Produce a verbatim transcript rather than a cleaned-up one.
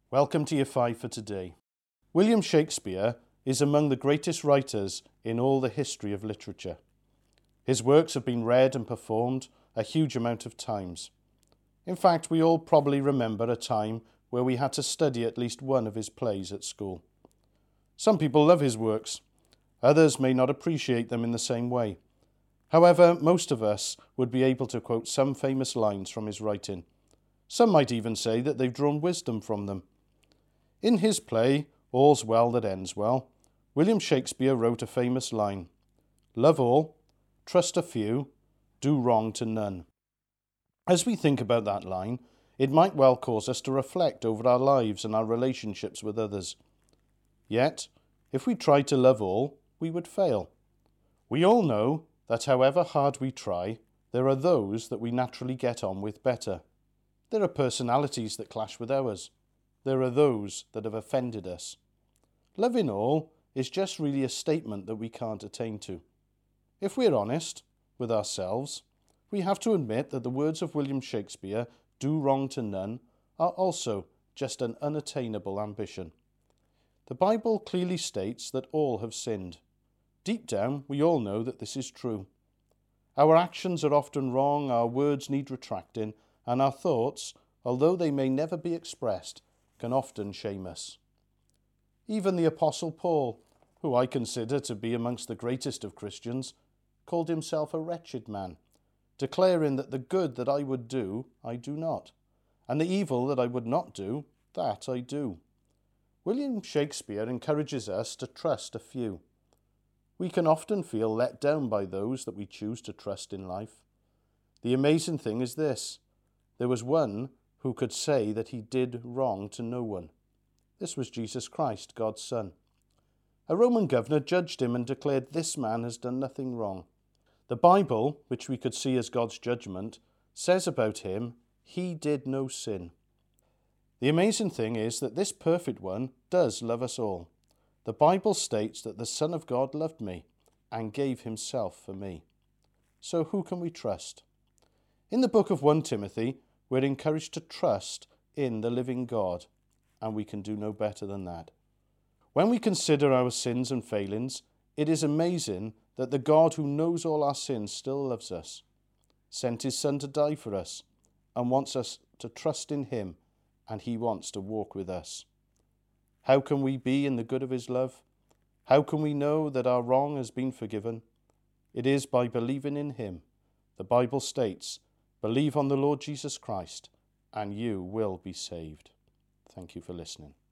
Welcome to Year five for today. William Shakespeare is among the greatest writers in all the history of literature. His works have been read and performed a huge amount of times. In fact, we all probably remember a time where we had to study at least one of his plays at school. Some people love his works. Others may not appreciate them in the same way. However, most of us would be able to quote some famous lines from his writing. Some might even say that they've drawn wisdom from them. In his play, All's Well That Ends Well, William Shakespeare wrote a famous line, "Love all, trust a few, do wrong to none." As we think about that line, it might well cause us to reflect over our lives and our relationships with others. Yet, if we tried to love all, we would fail. We all know that however hard we try, there are those that we naturally get on with better. There are personalities that clash with ours. There are those that have offended us. Loving all is just really a statement that we can't attain to. If we're honest with ourselves, we have to admit that the words of William Shakespeare, "do wrong to none," are also just an unattainable ambition. The Bible clearly states that all have sinned. Deep down, we all know that this is true. Our actions are often wrong, our words need retracting, and our thoughts, although they may never be expressed, can often shame us. Even the Apostle Paul, who I consider to be amongst the greatest of Christians, called himself a wretched man, declaring that the good that I would do, I do not, and the evil that I would not do, that I do. William Shakespeare encourages us to trust a few. We can often feel let down by those that we choose to trust in life. The amazing thing is this: there was one who could say that he did wrong to no one. This was Jesus Christ, God's Son. A Roman governor judged him and declared, "This man has done nothing wrong." The Bible, which we could see as God's judgment, says about him, "He did no sin." The amazing thing is that this perfect one does love us all. The Bible states that the Son of God loved me and gave himself for me. So who can we trust? In the book of First Timothy, we're encouraged to trust in the living God, and we can do no better than that. When we consider our sins and failings, it is amazing that the God who knows all our sins still loves us, sent his Son to die for us, and wants us to trust in him, and he wants to walk with us. How can we be in the good of his love? How can we know that our wrong has been forgiven? It is by believing in him. The Bible states, "Believe on the Lord Jesus Christ, and you will be saved." Thank you for listening.